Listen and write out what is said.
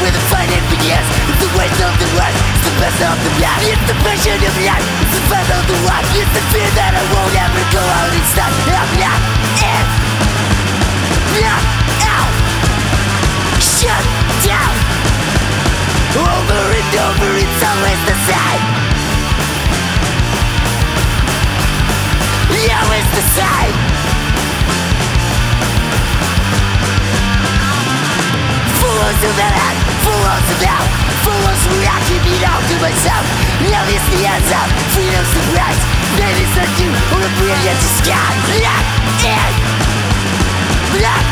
where the fighting begins. It's the waste of the life, it's the best of the life. It's the passion of life, it's the best of the life. It's the fear that I won't ever go out and stop. I'm not it. Not out. Shut down. Over and over, it's always the same. Always the same. Fools of that act, fools of now, fools who I keep it all to myself. Love is the answer, freedom's the price. Maybe it's not you or a brilliant sky. Not it. Not